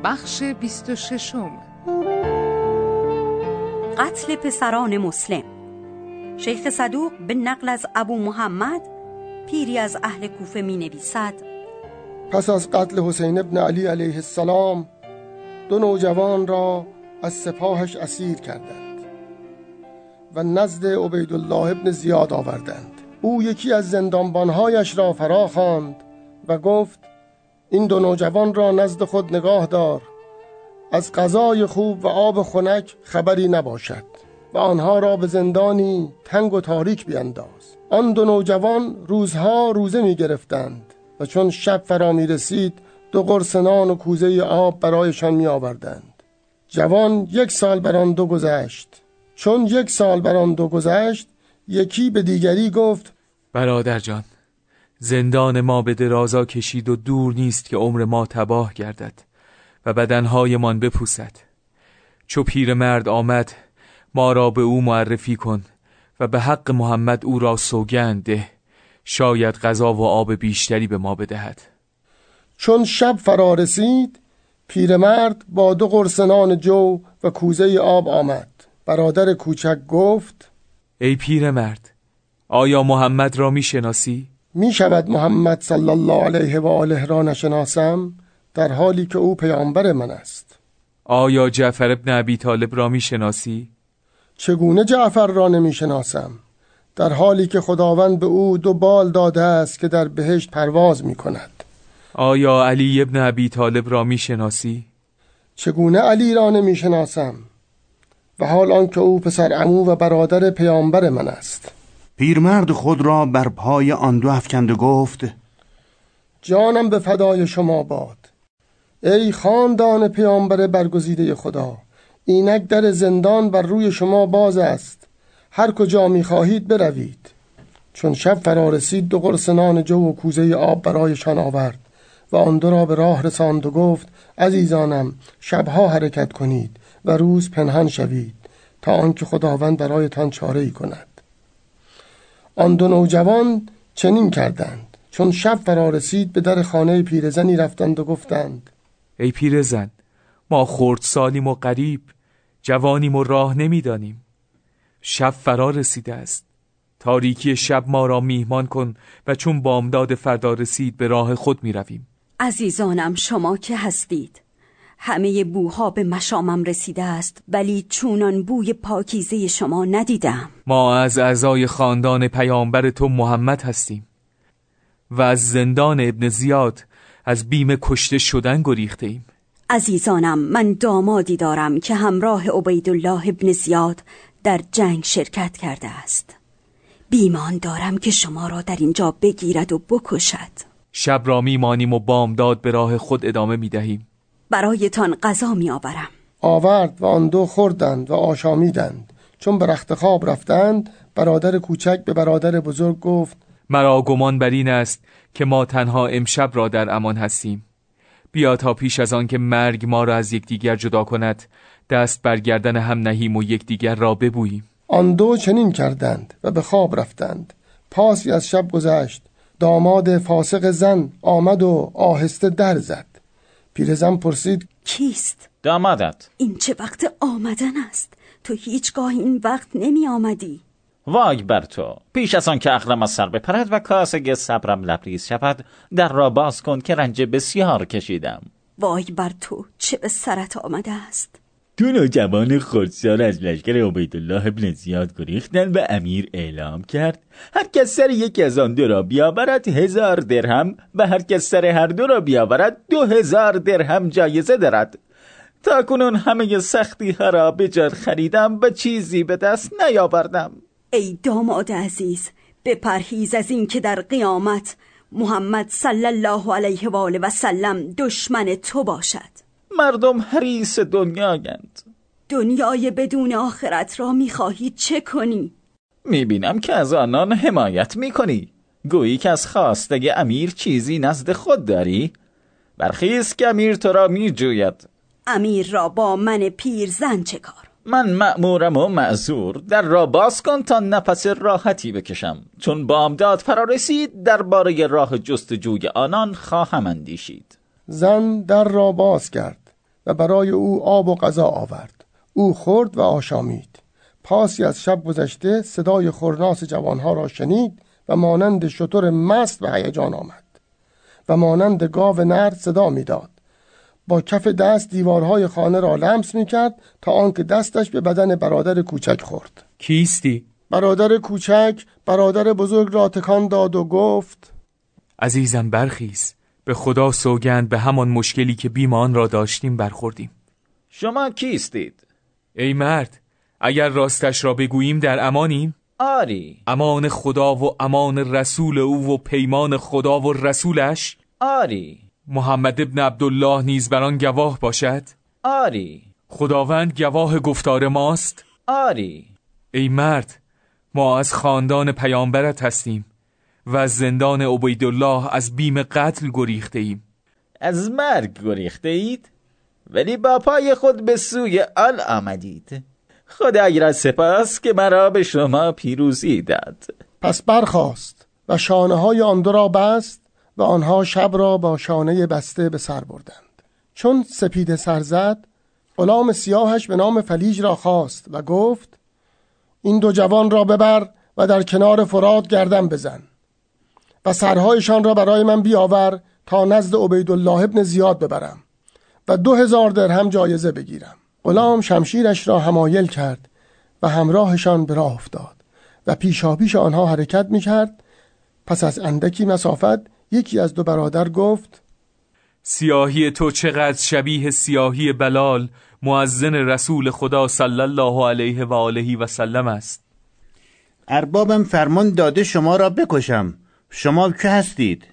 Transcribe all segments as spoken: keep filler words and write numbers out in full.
بخش بیست و ششم. قتل پسران مسلم. شیخ صدوق به نقل از ابو محمد پیری از اهل کوفه می نویسد: پس از قتل حسین ابن علی علیه السلام دو نوجوان را از سپاهش اسیر کردند و نزد عبیدالله ابن زیاد آوردند. او یکی از زندانبانهایش را فرا خواند و گفت: این دو نوجوان را نزد خود نگاه دار، از غذای خوب و آب خنک خبری نباشد و آنها را به زندانی تنگ و تاریک بینداز. آن دو نوجوان روزها روزه می گرفتند و چون شب فرا می رسید دو قرص نان و کوزه آب برایشان می آوردند. جوان یک سال بر آن دو گذشت. چون یک سال بر آن دو گذشت، یکی به دیگری گفت: برادر جان، زندان ما به درازا کشید و دور نیست که عمر ما تباه گردد و بدنهای من بپوسد. چو پیر مرد آمد ما را به او معرفی کن و به حق محمد او را سوگند ده، شاید غذا و آب بیشتری به ما بدهد. چون شب فرا رسید، پیرمرد با دو قرص نان جو و کوزه آب آمد. برادر کوچک گفت: ای پیرمرد، آیا محمد را می شناسی؟ می شود محمد صلی الله علیه و آله را نشناسم در حالی که او پیامبر من است؟ آیا جعفر ابن ابی طالب را می شناسی؟ چگونه جعفر را نمی شناسم در حالی که خداوند به او دو بال داده است که در بهشت پرواز می کند؟ آیا علی ابن ابی طالب را می شناسی؟ چگونه علی را نمی شناسم و حال آن که او پسر عمو و برادر پیامبر من است؟ پیرمرد خود را بر پای آن دو افکند و گفت: جانم به فدای شما باد. ای خاندان پیامبر برگزیده خدا، اینک در زندان بر روی شما باز است، هر کجا می خواهید بروید. چون شب فرا رسید دو قرص نان جو و کوزه آب برایشان آورد و آن دو را به راه رساند و گفت: عزیزانم، شبها حرکت کنید و روز پنهان شوید تا آنکه خداوند برایتان چاره‌ای کند. آن دو نوجوان چنین کردند. چون شب فرا رسید به در خانه پیرزنی رفتند و گفتند: ای پیرزن، ما خردسالیم و غریب، جوانیم و راه نمیدانیم. شب فرا رسیده است، تاریکی شب ما را میهمان کن و چون بامداد فردا رسید به راه خود می رویم. عزیزانم، شما که هستید، همه بوها به مشامم رسیده است، ولی چونان بوی پاکیزه شما ندیدم. ما از اعضای خاندان پیامبر تو محمد هستیم و از زندان ابن زیاد از بیم کشته شدن گریخته ایم. عزیزانم، من دامادی دارم که همراه عبیدالله ابن زیاد در جنگ شرکت کرده است. بیمان دارم که شما را در اینجا بگیرد و بکشد. شب را میمانیم و بامداد به راه خود ادامه میدهیم. برایتان غذا می آورم. آورد و آن دو خوردند و آشامیدند. چون به رخت خواب رفتند، برادر کوچک به برادر بزرگ گفت: مرا گمان بر این است که ما تنها امشب را در امان هستیم. بیا تا پیش از آن که مرگ ما را از یکدیگر جدا کند دست بر گردن هم نهیم و یکدیگر را ببوییم. آن دو چنین کردند و به خواب رفتند. پاسی از شب گذشت. داماد فاسق زن آمد و آهسته در زد. پیرزن پرسید: کیست؟ دامادت. این چه وقت آمدن است؟ تو هیچگاه این وقت نمی آمدی. وای بر تو، پیش از آن که عقلم از سر بپرد و کاسه صبرم لبریز شود، در را باز کن که رنج بسیار کشیدم. وای بر تو، چه به سرت آمده است؟ دو نوجوان خردسال از لشکر عبیدالله ابن زیاد گریختند و امیر اعلام کرد هر کس سر یکی از آن دو را بیاورد هزار درهم و هر کس سر هر دو را بیاورد دو هزار درهم جایزه دارد. تا کنون همه سختی ها را به جان خریدم و چیزی به دست نیاوردم. ای داماد عزیز، بپرهیز از این که در قیامت محمد صلی الله علیه و آله و سلم دشمن تو باشد. مردم حریص دنیایند. دنیای بدون آخرت را میخواهی چه کنی؟ میبینم که از آنان حمایت میکنی. گویی که از خواسته امیر چیزی نزد خود داری. برخیز که امیر تو را میجوید. امیر را با من پیرزن چه کار؟ من مأمورم و معذور. در را باز کن تا نفس راحتی بکشم، چون بامداد فرا رسید درباره راه جستجوی آنان خواهم اندیشید. زن در را باز کرد. و برای او آب و غذا آورد. او خورد و آشامید. پاسی از شب گذشته صدای خرناس جوانها را شنید و مانند شتر مست به هیجان آمد و مانند گاو نر صدا میداد. با کف دست دیوارهای خانه را لمس میکرد تا آنکه دستش به بدن برادر کوچک خورد. کیستی؟ برادر کوچک برادر بزرگ را تکان داد و گفت: عزیزم برخیز، به خدا سوگند به همان مشکلی که بیم آن را داشتیم برخوردیم. شما کیستید؟ ای مرد، اگر راستش را بگوییم در امانیم؟ آری. امان خدا و امان رسول او و پیمان خدا و رسولش؟ آری. محمد ابن عبدالله نیز بر آن گواه باشد؟ آری. خداوند گواه گفتار ماست؟ آری. ای مرد، ما از خاندان پیامبرت هستیم و از زندان عبیدالله از بیم قتل گریخته ایم. از مرگ گریخته اید؟ ولی با پای خود به سوی آل آمدید. خدای را سپاس که مرا به شما پیروزی داد. پس برخاست و شانه های آن دو را بست و آنها شب را با شانه بسته به سر بردند. چون سپید سر زد، غلام سیاهش به نام فلیج را خواست و گفت: این دو جوان را ببر و در کنار فرات گردن بزن و سرهایشان را برای من بیاور تا نزد عبیدالله ابن زیاد ببرم و دو هزار درهم جایزه بگیرم. غلام شمشیرش را حمایل کرد و همراهشان به راه افتاد و پیشاپیش آنها حرکت می کرد. پس از اندکی مسافت یکی از دو برادر گفت: سیاهی تو چقدر شبیه سیاهی بلال مؤذن رسول خدا صلی الله علیه و آله و سلم است. اربابم فرمان داده شما را بکشم. شما که هستید؟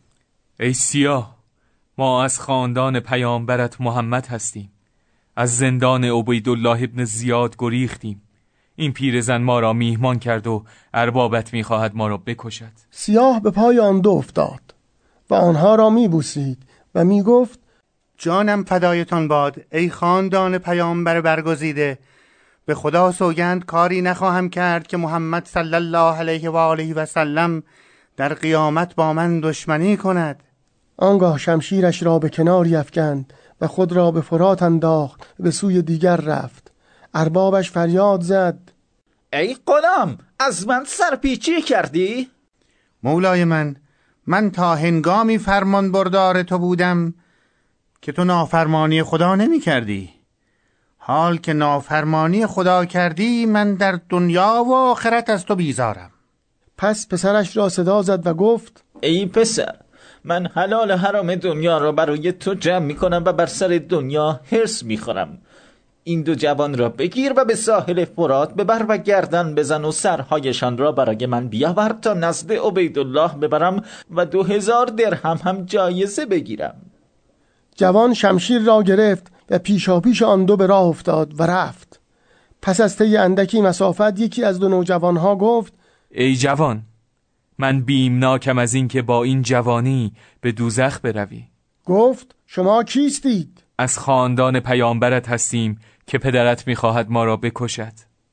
ای سیاه، ما از خاندان پیامبرت محمد هستیم. از زندان عبیدالله ابن زیاد گریختیم. این پیرزن ما را میهمان کرد و اربابت میخواهد ما را بکشد. سیاه به پای آن دو افتاد و آنها را میبوسید و میگفت: جانم فدایتان باد ای خاندان پیامبر برگزیده. به خدا سوگند کاری نخواهم کرد که محمد صلی الله علیه و آله و سلم در قیامت با من دشمنی کند. آنگاه شمشیرش را به کناری افکند و خود را به فرات انداخت، به سوی دیگر رفت. اربابش فریاد زد: ای غلام، از من سرپیچی کردی؟ مولای من، من تا هنگامی فرمان بردار تو بودم که تو نافرمانی خدا نمی کردی. حال که نافرمانی خدا کردی، من در دنیا و آخرت از تو بیزارم. پس پسرش را صدا زد و گفت: ای پسر، من حلال حرام دنیا را برای تو جمع می کنم و بر سر دنیا حرص می خورم. این دو جوان را بگیر و به ساحل فرات ببر و گردن بزن و سرهایشان را برای من بیاور تا نزد عبیدالله ببرم و دو هزار درهم هم جایزه بگیرم. جوان شمشیر را گرفت و پیشا پیش آن دو به راه افتاد و رفت. پس از طی اندکی مسافت یکی از دو نوجوانها گفت: ای جوان، من بیمناکم از این که با این جوانی به دوزخ بروی. گفت: شما کیستید؟ از خاندان پیامبرت هستیم که پدرت میخواهد ما را بکشد.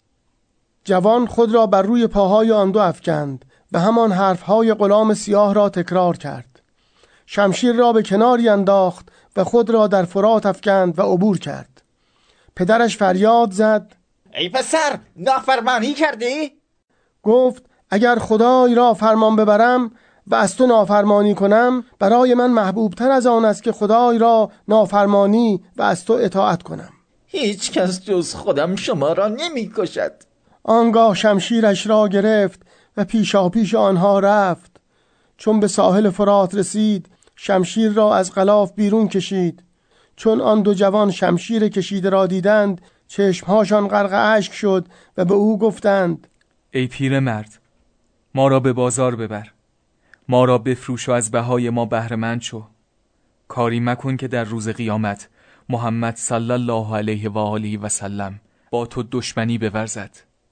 جوان خود را بر روی پاهای آن دو افکند و همان حرفهای غلام سیاه را تکرار کرد. شمشیر را به کناری انداخت و خود را در فرات افکند و عبور کرد. پدرش فریاد زد: ای پسر، نافرمانی کردی؟ گفت: اگر خدای را فرمان ببرم و از تو نافرمانی کنم، برای من محبوب تر از آن است که خدای را نافرمانی و از تو اطاعت کنم. هیچ کس جز خودم شما را نمی کشد. آنگاه شمشیرش را گرفت و پیشا پیش آنها رفت. چون به ساحل فرات رسید، شمشیر را از غلاف بیرون کشید. چون آن دو جوان شمشیر کشیده را دیدند، چشمهاشان غرق اشک شد و به او گفتند: ای پیرمرد، ما را به بازار ببر، ما را بفروش و از بهای ما بهره مند شو. کاری مکن که در روز قیامت محمد صلی الله علیه و آله و سلم با تو دشمنی بورزد.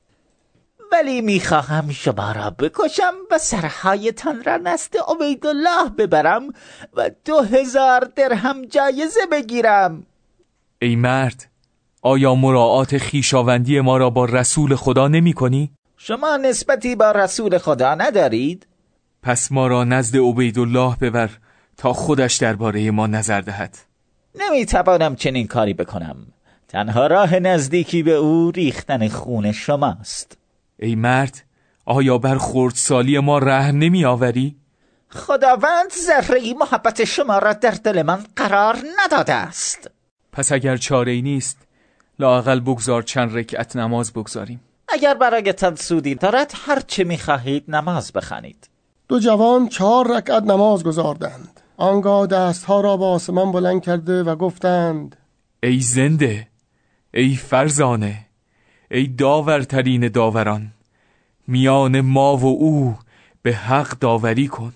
ولی میخواهم شما را بکشم و سرهایتان را نزد عبیدالله ببرم و دو هزار درهم جایزه بگیرم. ای مرد، آیا مراعات خویشاوندی ما را با رسول خدا نمی کنی؟ شما نسبتی با رسول خدا ندارید؟ پس ما را نزد عبیدالله ببر تا خودش درباره ما نظر دهد. نمیتوانم چنین کاری بکنم. تنها راه نزدیکی به او ریختن خون شماست. ای مرد، آیا بر خردسالی ما رحم نمی آوری؟ خداوند ذره‌ای محبت شما را در دل من قرار نداده است. پس اگر چاره‌ای نیست، لااقل بگذار چند رکعت نماز بگذاریم. اگر برایتان سودی دارد هر چه می‌خواهید نماز بخوانید. دو جوان چهار رکعت نماز گزاردند. آنگاه دستها را به آسمان بلند کرده و گفتند: ای زنده، ای فرزانه، ای داورترین داوران، میان ما و او به حق داوری کن.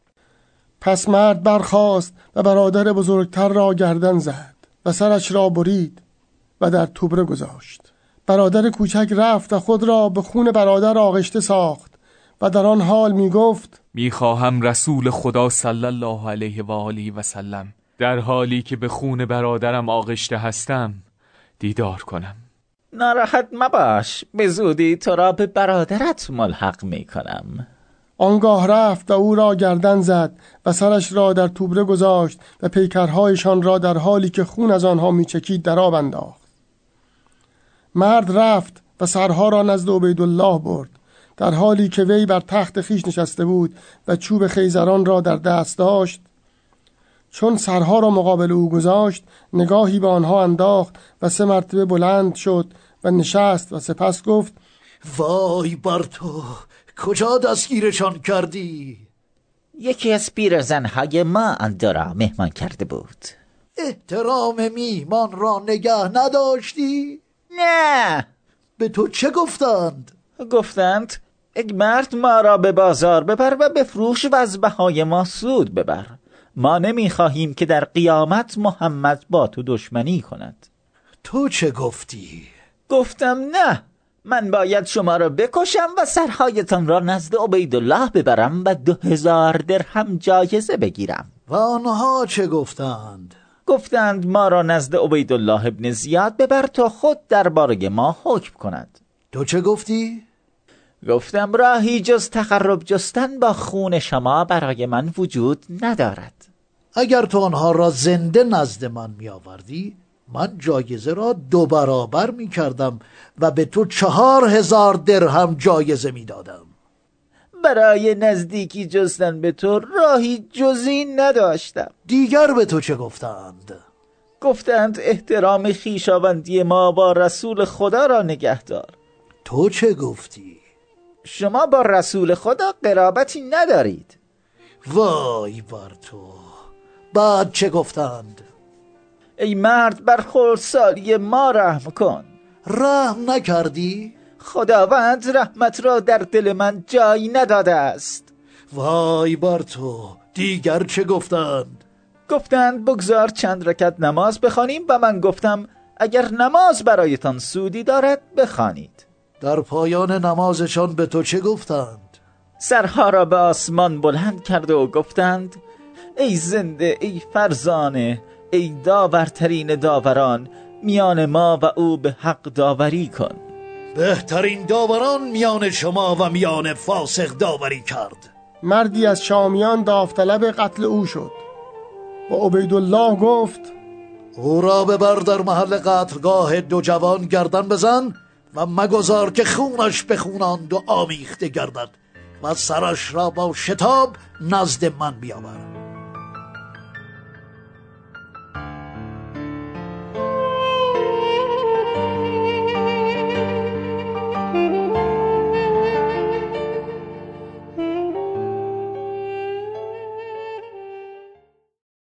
پس مرد برخاست و برادر بزرگتر را گردن زد و سرش را برید و در توبره گذاشت. برادر کوچک رفت و خود را به خون برادر آغشته ساخت و در آن حال می گفت: میخواهم رسول خدا صلی الله علیه و آله و سلم در حالی که به خون برادرم آغشته هستم دیدار کنم. ناراحت مباش، به زودی تو را به برادرت ملحق می کنم. آنگاه رفت و او را گردن زد و سرش را در توبره گذاشت و پیکرهایشان را در حالی که خون از آنها می چکید در آب انداخت. مرد رفت و سرها را نزد عبیدالله برد، در حالی که وی بر تخت خیش نشسته بود و چوب خیزران را در دست داشت. چون سرها را مقابل او گذاشت، نگاهی به آنها انداخت و سه مرتبه بلند شد و نشست و سپس گفت: وای بر تو، کجا دستگیرشان کردی؟ یکی از پیرزن‌های ما آن دو را مهمان کرده بود. احترام میهمان را نگه نداشتی؟ نه. به تو چه گفتند؟ گفتند ای مرد، ما را به بازار ببر و بفروش و از بهای ما سود ببر. ما نمیخواهیم که در قیامت محمد با تو دشمنی کند. تو چه گفتی؟ گفتم نه، من باید شما را بکشم و سرهایتان را نزد عبیدالله ببرم و دو هزار درهم جایزه بگیرم. و آنها چه گفتند؟ گفتند ما را نزد عبیدالله ابن زیاد ببر تا خود درباره ما حکم کند. تو چه گفتی؟ گفتم راهی جز تقرب جستن با خون شما برای من وجود ندارد. اگر تو آنها را زنده نزد من می آوردی، من جایزه را دو برابر می کردم و به تو چهار هزار درهم جایزه می دادم. برای نزدیکی جستن به تو راهی جزی نداشتم. دیگر به تو چه گفتند؟ گفتند احترام خویشاوندی ما با رسول خدا را نگهدار. تو چه گفتی؟ شما با رسول خدا قرابتی ندارید. وای بر تو. بعد چه گفتند؟ ای مرد، بر خردسالی ما رحم کن. رحم نکردی؟ خداوند رحمت را در دل من جای نداده است. وای بر تو. دیگر چه گفتند؟ گفتند بگذار چند رکعت نماز بخوانیم و من گفتم اگر نماز برایتان سودی دارد بخوانید. در پایان نمازشان به تو چه گفتند؟ سرها را به آسمان بلند کرده و گفتند ای زنده، ای فرزانه، ای داورترین داوران، میان ما و او به حق داوری کن. بهترین داوران میان شما و میان فاسق داوری کرد. مردی از شامیان داوطلب قتل او شد و عبیدالله گفت: او را ببر در محل قتلگاه دو جوان گردن بزن و مگذار که خونش به خوناند و آمیخته گردد و سرش را با شتاب نزد من بیاور.